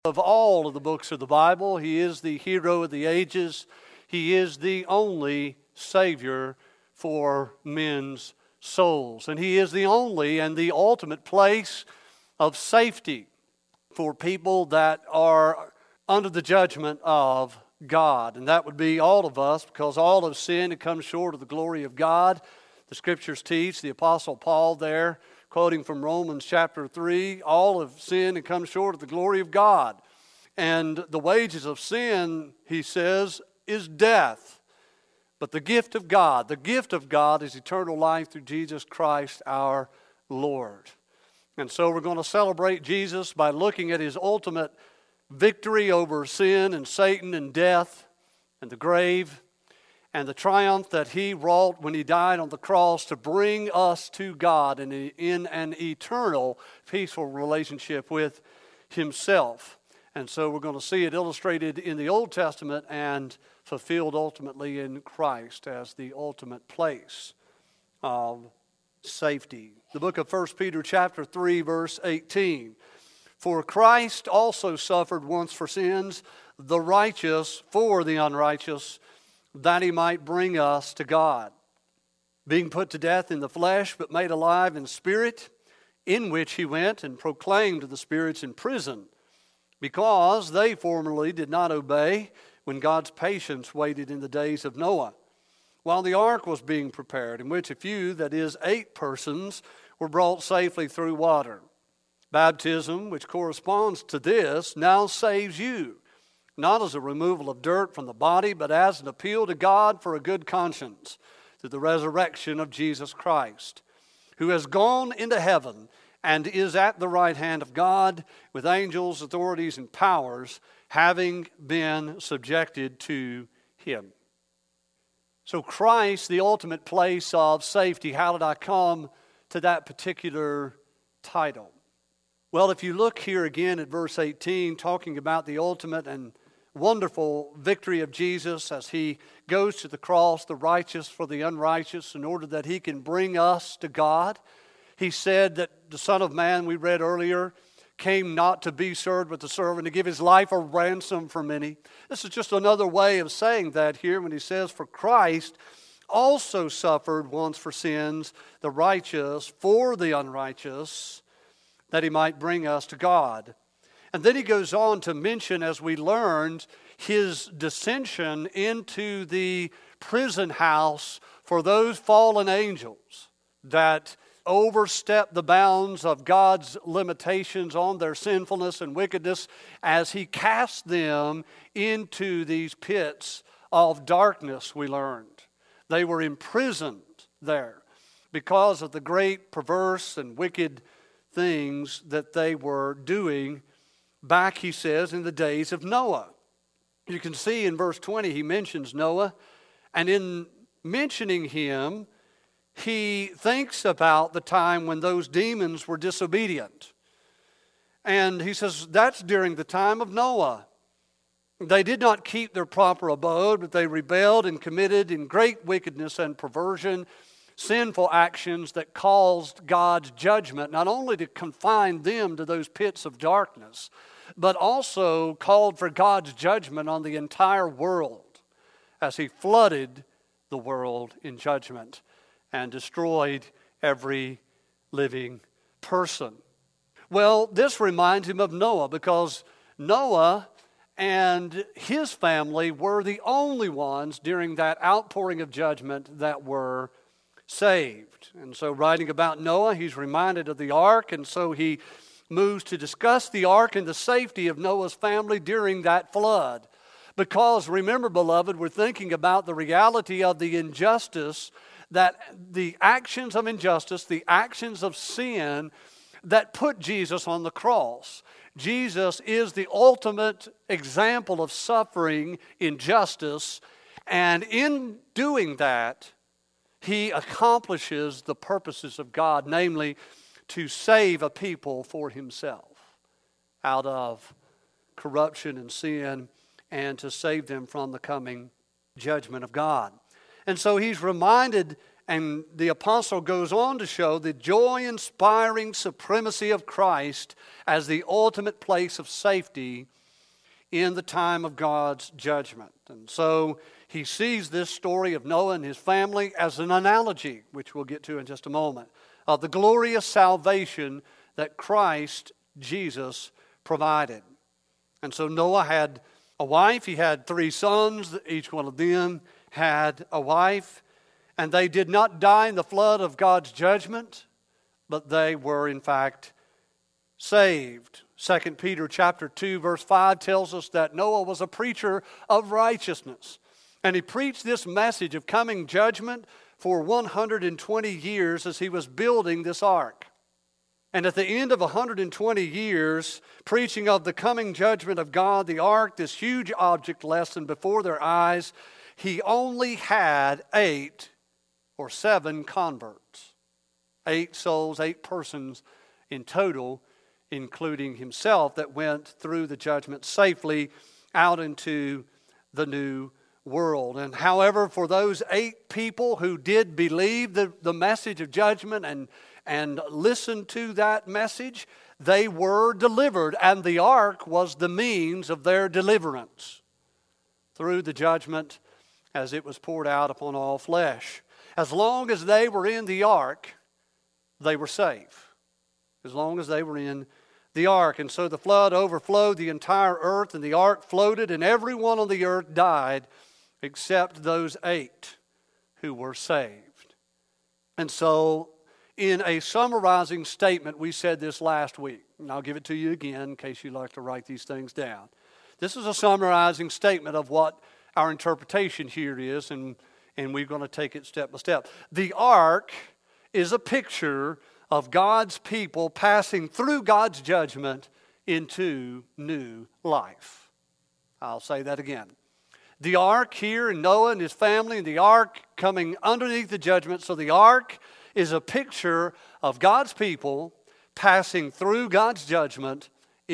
of all of the books of the Bible. He is the hero of the ages. He is the only Savior for men's souls. And He is the only and the ultimate place of safety for people that are under the judgment of God. And that would be all of us, because all have sinned and come short of the glory of God. The Scriptures teach, the Apostle Paul there, quoting from Romans chapter 3, all have sinned and come short of the glory of God. And the wages of sin, he says, is death. But the gift of God is eternal life through Jesus Christ our Lord. And so we're going to celebrate Jesus by looking at His ultimate victory over sin and Satan and death and the grave, and the triumph that He wrought when He died on the cross to bring us to God in an eternal, peaceful relationship with Himself. And so we're going to see it illustrated in the Old Testament and fulfilled ultimately in Christ as the ultimate place of safety. The book of 1 Peter chapter 3, verse 18. For Christ also suffered once for sins, the righteous for the unrighteous, that He might bring us to God, being put to death in the flesh, but made alive in spirit, in which He went and proclaimed to the spirits in prison, because they formerly did not obey, when God's patience waited in the days of Noah, while the ark was being prepared, in which a few, that is 8 persons, were brought safely through water. Baptism, which corresponds to this, now saves you, not as a removal of dirt from the body, but as an appeal to God for a good conscience, through the resurrection of Jesus Christ, who has gone into heaven and is at the right hand of God, with angels, authorities, and powers, having been subjected to Him. So Christ, the ultimate place of safety. How did I come to that particular title? Well, if you look here again at verse 18, talking about the ultimate and wonderful victory of Jesus as He goes to the cross, the righteous for the unrighteous, in order that He can bring us to God. He said that the Son of Man, we read earlier, came not to be served but to serve, and to give His life a ransom for many. This is just another way of saying that here when He says, for Christ also suffered once for sins, the righteous for the unrighteous, that He might bring us to God. And then He goes on to mention, as we learned, His descension into the prison house for those fallen angels that overstep the bounds of God's limitations on their sinfulness and wickedness, as He cast them into these pits of darkness, we learned. They were imprisoned there because of the great perverse and wicked things that they were doing back, he says, in the days of Noah. You can see in verse 20 he mentions Noah, and in mentioning him, he thinks about the time when those demons were disobedient. And he says that's during the time of Noah. They did not keep their proper abode, but they rebelled and committed in great wickedness and perversion sinful actions that caused God's judgment, not only to confine them to those pits of darkness, but also called for God's judgment on the entire world as He flooded the world in judgment and destroyed every living person. Well, this reminds him of Noah, because Noah and his family were the only ones during that outpouring of judgment that were saved. And so writing about Noah, he's reminded of the ark, and so he moves to discuss the ark and the safety of Noah's family during that flood. Because remember, beloved, we're thinking about the reality of the injustice, that the actions of injustice, the actions of sin that put Jesus on the cross. Jesus is the ultimate example of suffering injustice, and in doing that, He accomplishes the purposes of God, namely to save a people for Himself out of corruption and sin, and to save them from the coming judgment of God. And so He's reminded And the apostle goes on to show the joy-inspiring supremacy of Christ as the ultimate place of safety in the time of God's judgment. And so he sees this story of Noah and his family as an analogy, which we'll get to in just a moment, of the glorious salvation that Christ Jesus provided. And so Noah had a wife. He had 3 sons. Each one of them had a wife. And they did not die in the flood of God's judgment, but they were in fact saved. 2 Peter chapter 2 verse 5 tells us that Noah was a preacher of righteousness. And he preached this message of coming judgment for 120 years as he was building this ark. And at the end of 120 years, preaching of the coming judgment of God, the ark, this huge object lesson before their eyes, he only had 8 or 7 converts. 8 souls, 8 persons in total, including himself, that went through the judgment safely out into the new world. And however, for those 8 people who did believe the message of judgment and listened to that message, they were delivered, and the ark was the means of their deliverance through the judgment as it was poured out upon all flesh. As long as they were in the ark, they were safe. As long as they were in the ark. And so the flood overflowed the entire earth, and the ark floated, and everyone on the earth died except those 8 who were saved. And so, in a summarizing statement, we said this last week, and I'll give it to you again in case you like to write these things down. This is a summarizing statement of what our interpretation here is, and we're going to take it step by step. The ark is a picture of God's people passing through God's judgment into new life. I'll say that again. The ark here, and Noah and his family, and the ark coming underneath the judgment. So the ark is a picture of God's people passing through God's judgment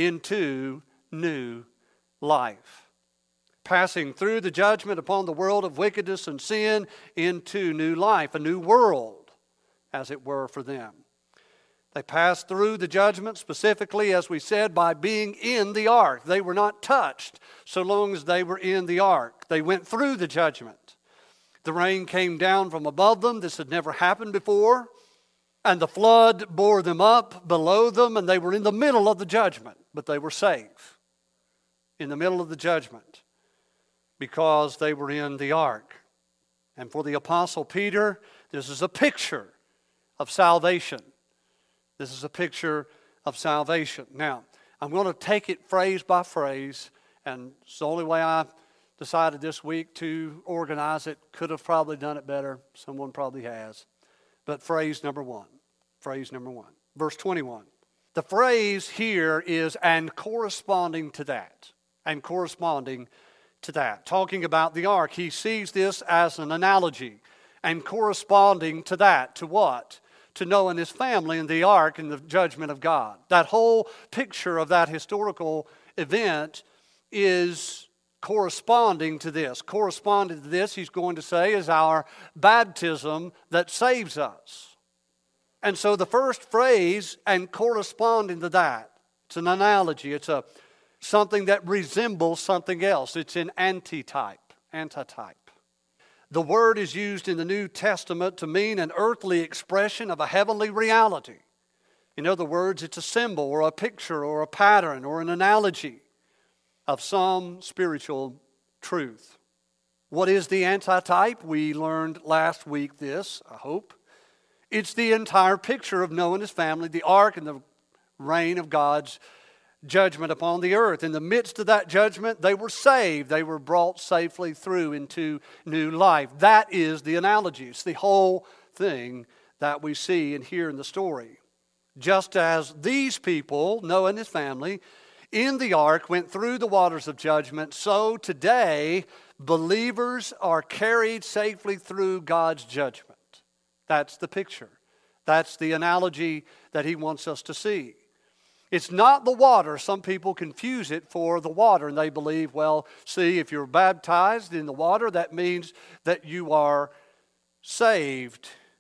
into new life. Passing through the judgment upon the world of wickedness and sin into new life, a new world, as it were, for them. They passed through the judgment specifically, as we said, by being in the ark. They were not touched so long as they were in the ark. They went through the judgment. The rain came down from above them. This had never happened before. And the flood bore them up below them, and they were in the middle of the judgment, but they were safe in the middle of the judgment because they were in the ark. And for the Apostle Peter, this is a picture of salvation. This is a picture of salvation. Now, I'm going to take it phrase by phrase, and it's the only way I decided this week to organize it. Could have probably done it better. Someone probably has. But phrase number 1. Phrase number 1. Verse 21. The phrase here is, and corresponding to that. And corresponding to that. Talking about the ark. He sees this as an analogy. And corresponding to that. To what? To Noah and his family and the ark and the judgment of God. That whole picture of that historical event is corresponding to this. Corresponding to this, he's going to say, is our baptism that saves us. And so the first phrase, and corresponding to that, it's an analogy. It's something that resembles something else. It's an antitype. The word is used in the New Testament to mean an earthly expression of a heavenly reality. In other words, it's a symbol or a picture or a pattern or an analogy of some spiritual truth. What is the antitype? We learned last week this, I hope. It's the entire picture of Noah and his family, the ark and the reign of God's judgment upon the earth. In the midst of that judgment, they were saved. They were brought safely through into new life. That is the analogy. It's the whole thing that we see and hear in the story. Just as these people, Noah and his family, in the ark went through the waters of judgment, so today believers are carried safely through God's judgment. That's the picture. That's the analogy that he wants us to see. It's not the water. Some people confuse it for the water, and they believe, well, see, if you're baptized in the water, that means that you are saved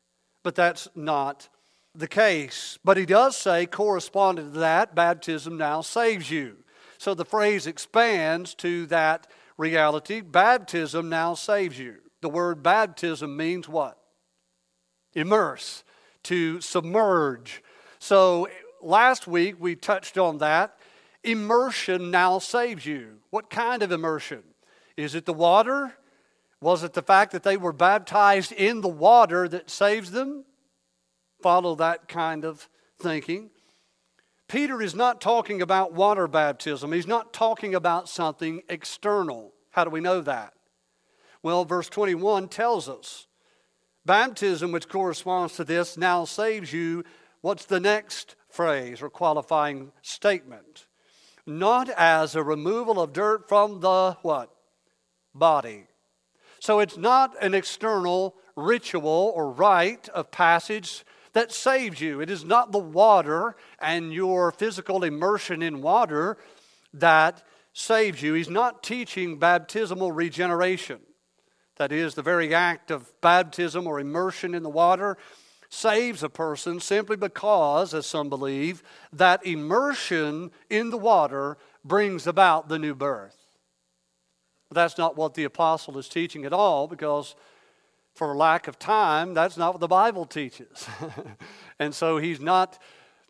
but that's not the case. But he does say, corresponding to that, baptism now saves you. So the phrase expands to that reality. Baptism now saves you. The word baptism means what? Immerse, to submerge. So last week we touched on that. Immersion now saves you. What kind of immersion? Is it the water? Was it the fact that they were baptized in the water that saves them? Follow that kind of thinking. Peter is not talking about water baptism. He's not talking about something external. How do we know that? Well, verse 21 tells us. Baptism, which corresponds to this, now saves you. What's the next phrase or qualifying statement? Not as a removal of dirt from the what? Body. So it's not an external ritual or rite of passage that saves you. It is not the water and your physical immersion in water that saves you. He's not teaching baptismal regeneration. That is, the very act of baptism or immersion in the water saves a person simply because, as some believe, that immersion in the water brings about the new birth. But that's not what the apostle is teaching at all, because for lack of time, that's not what the Bible teaches. And so he's not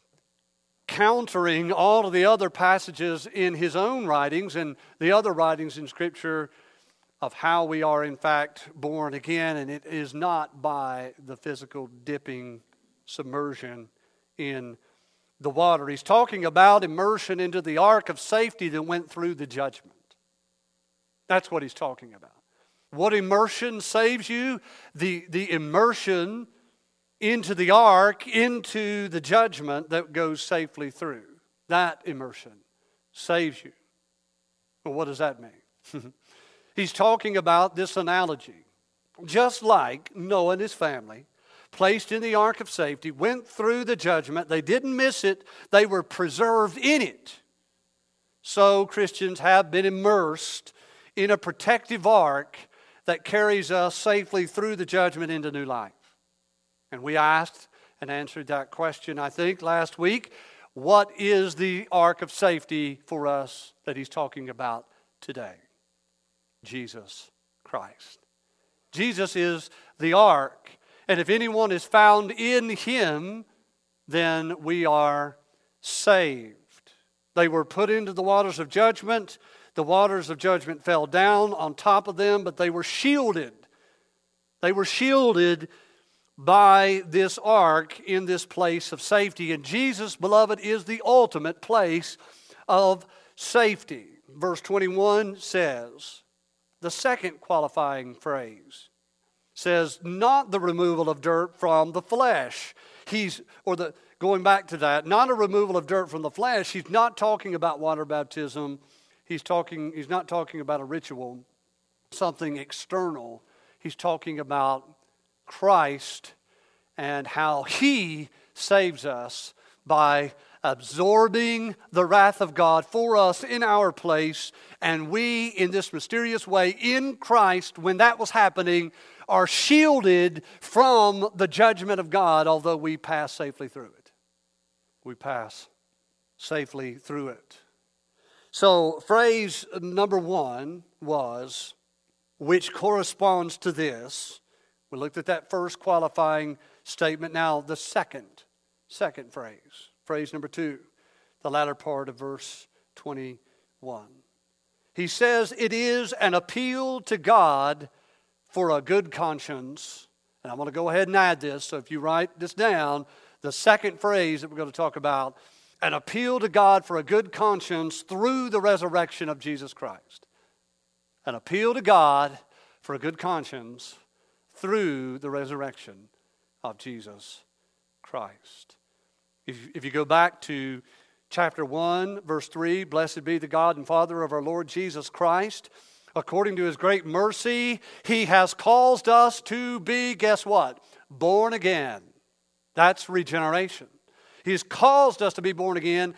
countering all of the other passages in his own writings and the other writings in Scripture of how we are in fact born again, and it is not by the physical dipping, submersion in the water. He's talking about immersion into the ark of safety that went through the judgment. That's what he's talking about. What immersion saves you? The immersion into the ark, into the judgment that goes safely through. That immersion saves you. Well, what does that mean? He's talking about this analogy. Just like Noah and his family, placed in the ark of safety, went through the judgment. They didn't miss it. They were preserved in it. So Christians have been immersed in a protective ark that carries us safely through the judgment into new life. And we asked and answered that question, I think, last week. What is the ark of safety for us that he's talking about today? Jesus Christ. Jesus is the ark. And if anyone is found in him, then we are saved. They were put into the waters of judgment. The waters of judgment fell down on top of them, but they were shielded. They were shielded by this ark in this place of safety. And Jesus, beloved, is the ultimate place of safety. Verse 21 says, the second qualifying phrase says, not the removal of dirt from the flesh. Going back to that, not a removal of dirt from the flesh. He's not talking about water baptism. He's not talking about a ritual, something external. He's talking about Christ and how he saves us by absorbing the wrath of God for us in our place. And we, in this mysterious way, in Christ, when that was happening, are shielded from the judgment of God, although we pass safely through it. We pass safely through it. So phrase number one was, which corresponds to this. We looked at that first qualifying statement. Now the second phrase. Phrase number two, the latter part of verse 21. He says it is an appeal to God for a good conscience. And I'm going to go ahead and add this. So if you write this down, the second phrase that we're going to talk about, an appeal to God for a good conscience through the resurrection of Jesus Christ. An appeal to God for a good conscience through the resurrection of Jesus Christ. If you go back to chapter 1, verse 3, blessed be the God and Father of our Lord Jesus Christ. According to his great mercy, he has caused us to be, guess what? Born again. That's regeneration. He's caused us to be born again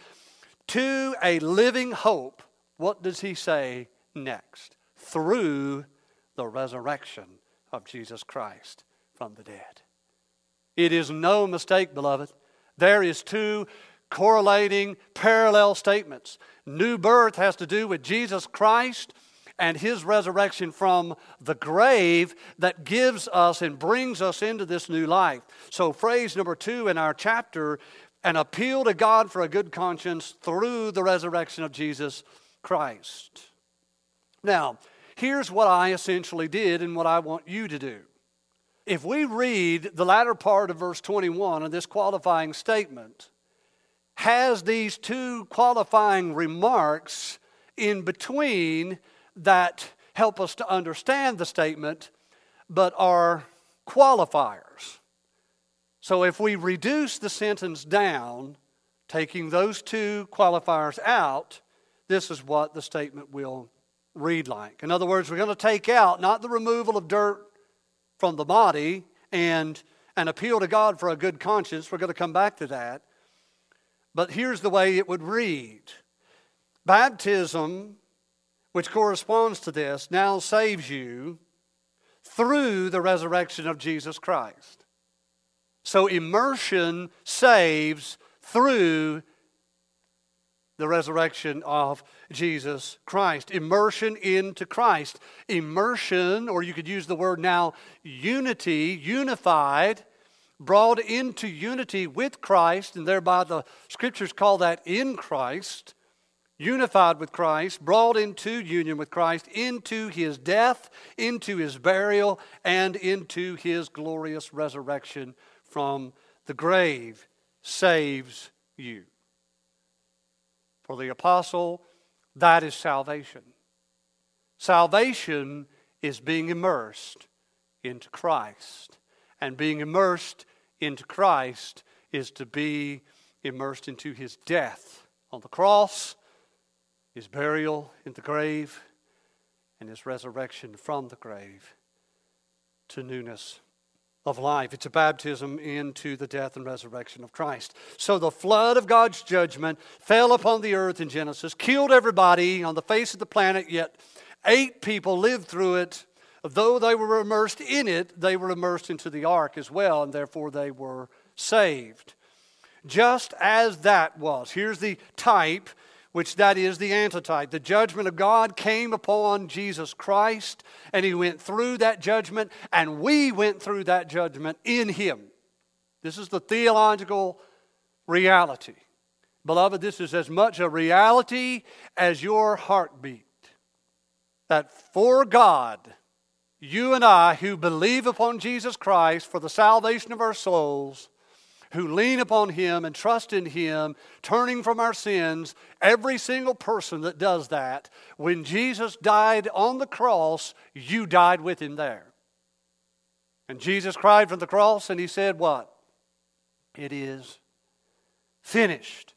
to a living hope. What does he say next? Through the resurrection of Jesus Christ from the dead. It is no mistake, beloved. There is two correlating parallel statements. New birth has to do with Jesus Christ and His resurrection from the grave that gives us and brings us into this new life. So phrase number 2 in our chapter, an appeal to God for a good conscience through the resurrection of Jesus Christ. Now, here's what I essentially did and what I want you to do. If we read the latter part of verse 21 of this qualifying statement, has these two qualifying remarks in between that help us to understand the statement, but are qualifiers. So if we reduce the sentence down, taking those two qualifiers out, this is what the statement will read like. In other words, we're going to take out not the removal of dirt from the body and an appeal to God for a good conscience. We're going to come back to that. But here's the way it would read. Baptism, which corresponds to this, now saves you through the resurrection of Jesus Christ. So immersion saves through the resurrection of Jesus Christ. Immersion into Christ. Immersion, or you could use the word now, unity, unified, brought into unity with Christ, and thereby the Scriptures call that in Christ, unified with Christ, brought into union with Christ, into His death, into His burial, and into His glorious resurrection from the grave, saves you. For the apostle, that is salvation. Salvation is being immersed into Christ. And being immersed into Christ is to be immersed into His death on the cross, His burial in the grave, and His resurrection from the grave to newness of life. It's a baptism into the death and resurrection of Christ. So the flood of God's judgment fell upon the earth in Genesis, killed everybody on the face of the planet, yet 8 people lived through it. Though they were immersed in it, they were immersed into the ark as well, and therefore they were saved. Just as that was. Here's the type, which that is the antitype. The judgment of God came upon Jesus Christ, and He went through that judgment, and we went through that judgment in Him. This is the theological reality. Beloved, this is as much a reality as your heartbeat. That for God, you and I who believe upon Jesus Christ for the salvation of our souls, who lean upon Him and trust in Him, turning from our sins, every single person that does that, when Jesus died on the cross, you died with Him there. And Jesus cried from the cross and He said what? It is finished.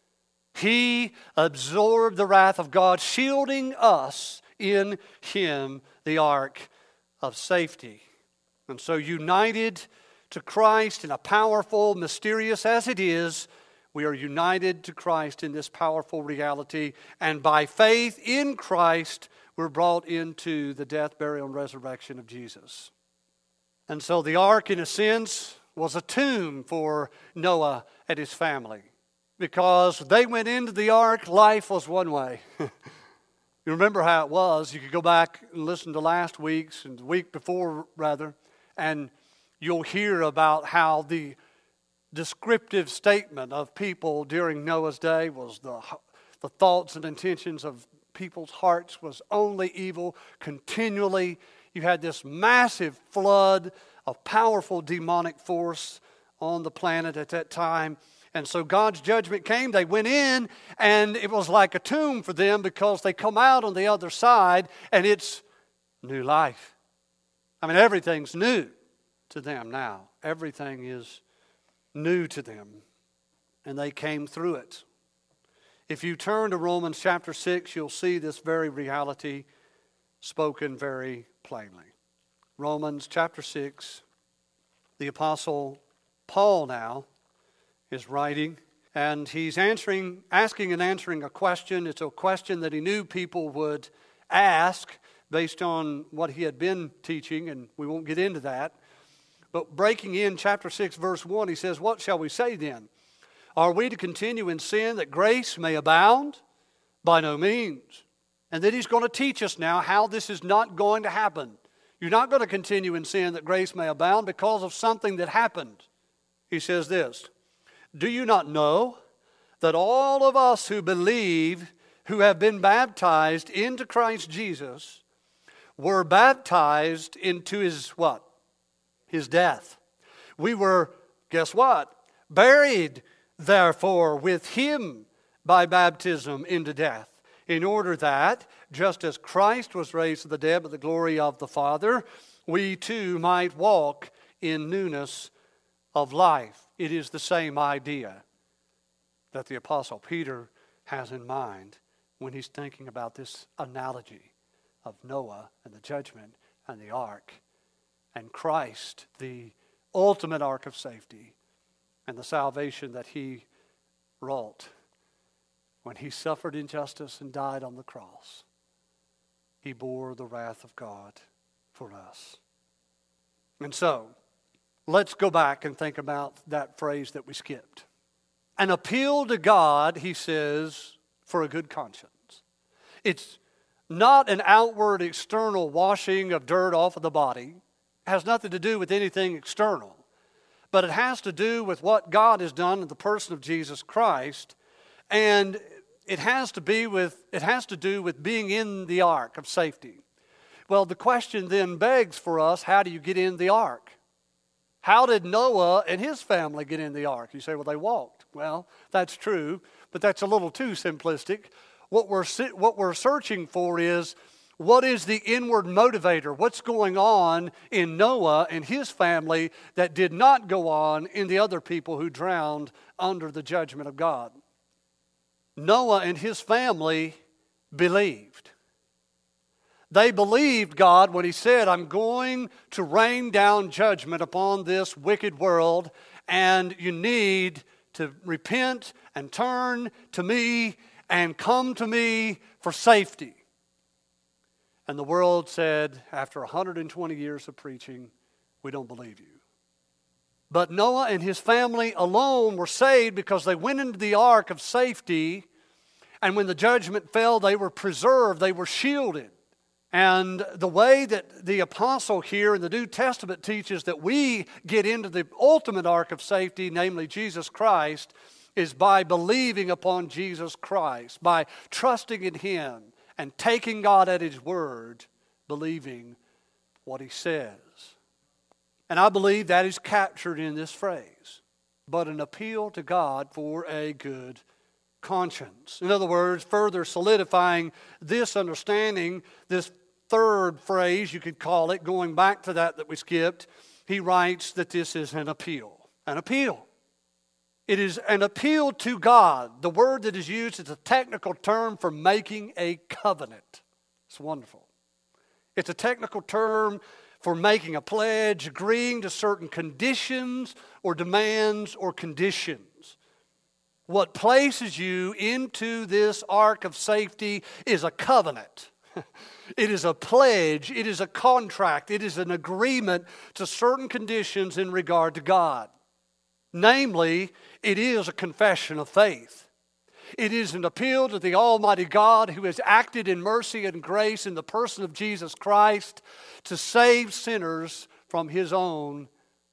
He absorbed the wrath of God, shielding us in Him, the ark of safety. And so united to Christ in a powerful, mysterious as it is, we are united to Christ in this powerful reality. And by faith in Christ, we're brought into the death, burial, and resurrection of Jesus. And so the ark, in a sense, was a tomb for Noah and his family. Because they went into the ark, life was one way. You remember how it was. You could go back and listen to last week's and the week before, rather, and you'll hear about how the descriptive statement of people during Noah's day was the thoughts and intentions of people's hearts was only evil continually. You had this massive flood of powerful demonic force on the planet at that time. And so God's judgment came. They went in, and it was like a tomb for them because they come out on the other side, and it's new life. I mean, everything's new to them now. Everything is new to them, and they came through it. If you turn to Romans chapter 6, you'll see this very reality spoken very plainly. Romans chapter 6, the Apostle Paul now is writing, and he's asking and answering a question. It's a question that he knew people would ask based on what he had been teaching, and we won't get into that. But breaking in chapter 6, verse 1, he says, what shall we say then? Are we to continue in sin that grace may abound? By no means. And then he's going to teach us now how this is not going to happen. You're not going to continue in sin that grace may abound because of something that happened. He says this, do you not know that all of us who believe, who have been baptized into Christ Jesus, were baptized into his what? His death. We were, guess what? Buried, therefore, with him by baptism into death, in order that, just as Christ was raised to the dead by the glory of the Father, we too might walk in newness of life. It is the same idea that the Apostle Peter has in mind when he's thinking about this analogy of Noah and the judgment and the ark, and Christ, the ultimate ark of safety, and the salvation that he wrought when he suffered injustice and died on the cross. He bore the wrath of God for us. And so, let's go back and think about that phrase that we skipped. An appeal to God, he says, for a good conscience. It's not an outward external washing of dirt off of the body. It has nothing to do with anything external. But it has to do with what God has done in the person of Jesus Christ. And it has to do with being in the ark of safety. Well, the question then begs for us, how do you get in the ark? How did Noah and his family get in the ark? You say, well, they walked. Well, that's true, but that's a little too simplistic. What we're searching for is, what is the inward motivator? What's going on in Noah and his family that did not go on in the other people who drowned under the judgment of God? Noah and his family believed. They believed God when he said, I'm going to rain down judgment upon this wicked world, and you need to repent and turn to me and come to me for safety. And the world said, after 120 years of preaching, we don't believe you. But Noah and his family alone were saved because they went into the ark of safety, and when the judgment fell, they were preserved, they were shielded. And the way that the apostle here in the New Testament teaches that we get into the ultimate ark of safety, namely Jesus Christ, is by believing upon Jesus Christ, by trusting in him and taking God at his word, believing what he says. And I believe that is captured in this phrase, but an appeal to God for a good conscience. In other words, further solidifying this understanding, this third phrase, you could call it, going back to that we skipped, he writes that this is an appeal. An appeal. It is an appeal to God. The word that is used is a technical term for making a covenant. It's wonderful. It's a technical term for making a pledge, agreeing to certain conditions or demands or conditions. What places you into this ark of safety is a covenant. It is a pledge. It is a contract. It is an agreement to certain conditions in regard to God. Namely, it is a confession of faith. It is an appeal to the Almighty God who has acted in mercy and grace in the person of Jesus Christ to save sinners from his own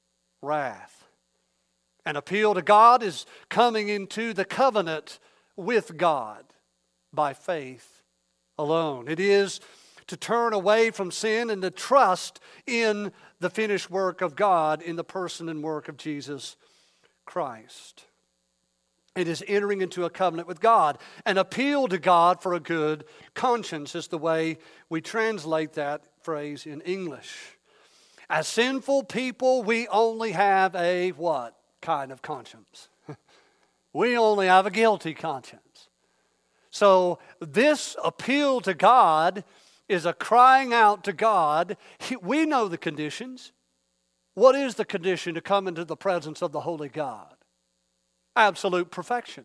wrath. An appeal to God is coming into the covenant with God by faith alone. It is to turn away from sin and to trust in the finished work of God in the person and work of Jesus Christ. It is entering into a covenant with God. An appeal to God for a good conscience is the way we translate that phrase in English. As sinful people, we only have a what kind of conscience? We only have a guilty conscience. So this appeal to God is a crying out to God. We know the conditions. What is the condition to come into the presence of the holy God? Absolute perfection.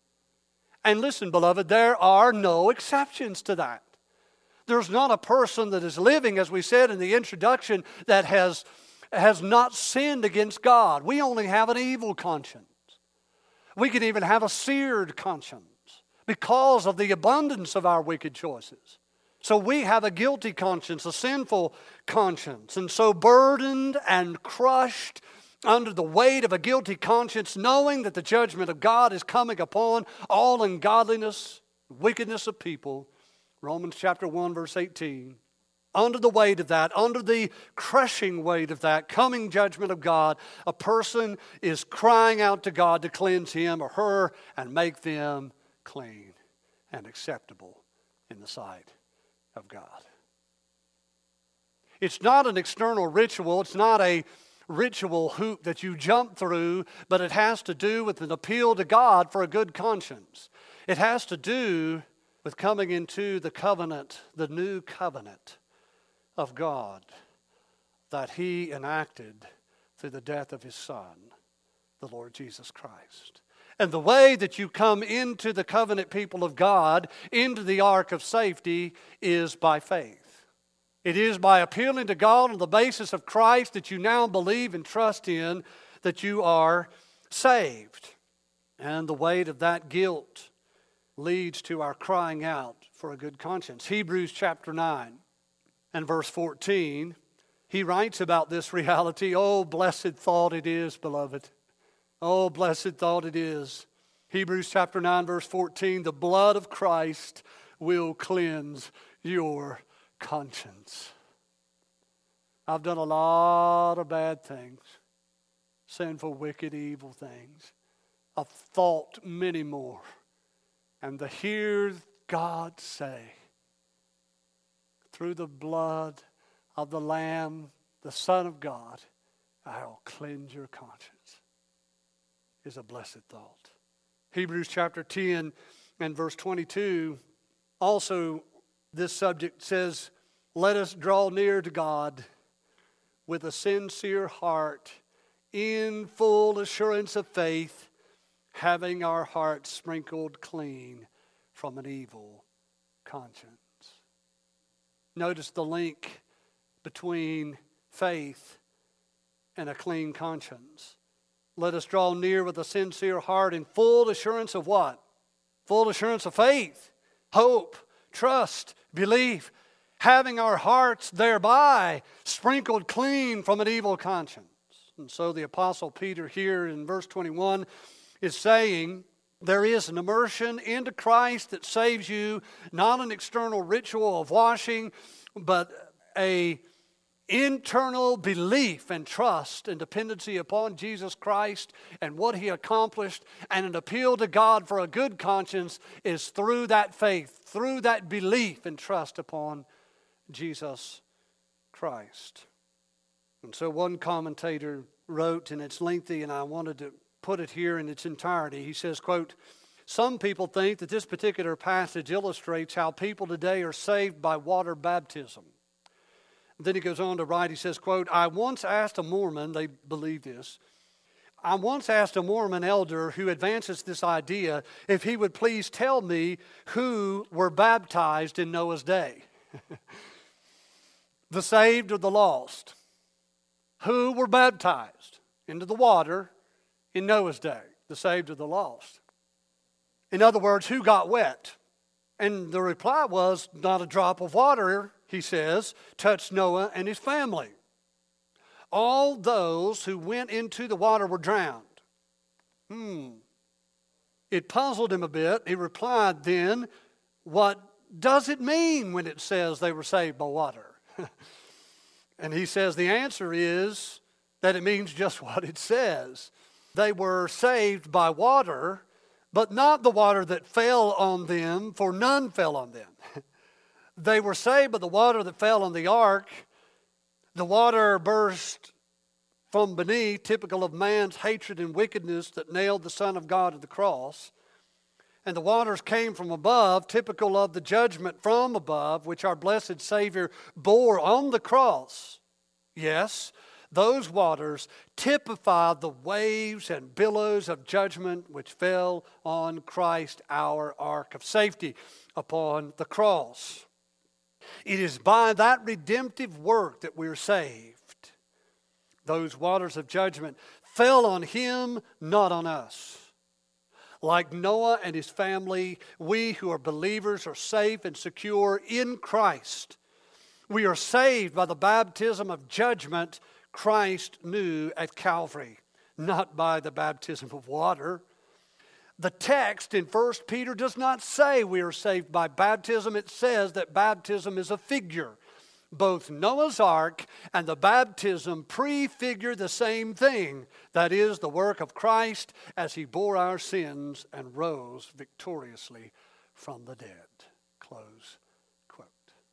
And listen, beloved, there are no exceptions to that. There's not a person that is living, as we said in the introduction, that has has not sinned against God. We only have an evil conscience. We can even have a seared conscience because of the abundance of our wicked choices. So we have a guilty conscience, a sinful conscience. And so burdened and crushed under the weight of a guilty conscience, knowing that the judgment of God is coming upon all ungodliness, wickedness of people, Romans chapter 1, verse 18, under the weight of that, under the crushing weight of that coming judgment of God, a person is crying out to God to cleanse him or her and make them clean and acceptable in the sight of God. It's not an external ritual. It's not a ritual hoop that you jump through, but it has to do with an appeal to God for a good conscience. It has to do with coming into the covenant, the new covenant of God that He enacted through the death of His Son, the Lord Jesus Christ. And the way that you come into the covenant people of God, into the ark of safety, is by faith. It is by appealing to God on the basis of Christ that you now believe and trust in, that you are saved. And the weight of that guilt leads to our crying out for a good conscience. Hebrews chapter 9 and verse 14, he writes about this reality. Oh, blessed thought it is, beloved. Oh, blessed thought it is. Hebrews chapter 9, verse 14, the blood of Christ will cleanse your conscience. I've done a lot of bad things, sinful, wicked, evil things. I've thought many more. And to hear God say, through the blood of the Lamb, the Son of God, I'll cleanse your conscience, is a blessed thought. Hebrews chapter 10 and verse 22, also this subject says, let us draw near to God with a sincere heart, in full assurance of faith, having our hearts sprinkled clean from an evil conscience. Notice the link between faith and a clean conscience. Let us draw near with a sincere heart in full assurance of what? Full assurance of faith, hope, trust, belief, having our hearts thereby sprinkled clean from an evil conscience. And so the Apostle Peter here in verse 21 is saying there is an immersion into Christ that saves you, not an external ritual of washing, but a internal belief and trust and dependency upon Jesus Christ and what He accomplished, and an appeal to God for a good conscience is through that faith, through that belief and trust upon Jesus Christ. And so one commentator wrote, and it's lengthy and I wanted to put it here in its entirety. He says, quote, some people think that this particular passage illustrates how people today are saved by water baptism. Then he goes on to write, he says, quote, I once asked a Mormon, they believe this, I once asked a Mormon elder who advances this idea if he would please tell me who were baptized in Noah's day. The saved or the lost? Who were baptized into the water in Noah's day? The saved or the lost? In other words, who got wet? And the reply was, not a drop of water, he says, touched Noah and his family. All those who went into the water were drowned. It puzzled him a bit. He replied then, what does it mean when it says they were saved by water? And he says the answer is that it means just what it says. They were saved by water, but not the water that fell on them, for none fell on them. They were saved by the water that fell on the ark. The water burst from beneath, typical of man's hatred and wickedness that nailed the Son of God to the cross. And the waters came from above, typical of the judgment from above, which our blessed Savior bore on the cross. Yes, those waters typify the waves and billows of judgment which fell on Christ, our ark of safety, upon the cross. It is by that redemptive work that we're saved. Those waters of judgment fell on him, not on us. Like Noah and his family, we who are believers are safe and secure in Christ. We are saved by the baptism of judgment Christ knew at Calvary, not by the baptism of water. The text in 1 Peter does not say we are saved by baptism. It says that baptism is a figure. Both Noah's ark and the baptism prefigure the same thing. That is the work of Christ as he bore our sins and rose victoriously from the dead. Close quote.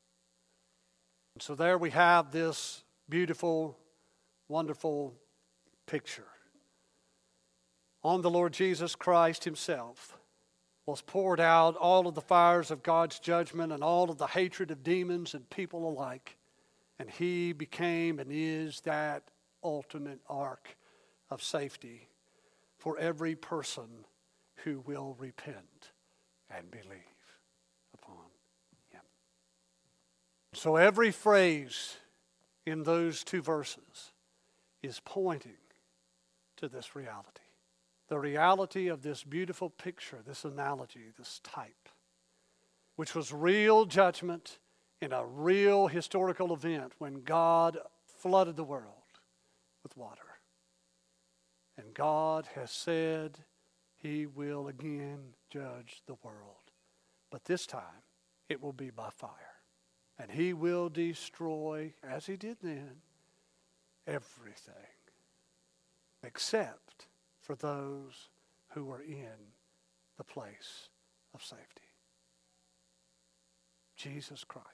So there we have this beautiful, wonderful picture. On the Lord Jesus Christ himself was poured out all of the fires of God's judgment and all of the hatred of demons and people alike. And he became and is that ultimate ark of safety for every person who will repent and believe upon him. So every phrase in those two verses is pointing to this reality. The reality of this beautiful picture, this analogy, this type, which was real judgment in a real historical event when God flooded the world with water. And God has said he will again judge the world. But this time it will be by fire. And he will destroy, as he did then, everything except for those who are in the place of safety. Jesus Christ.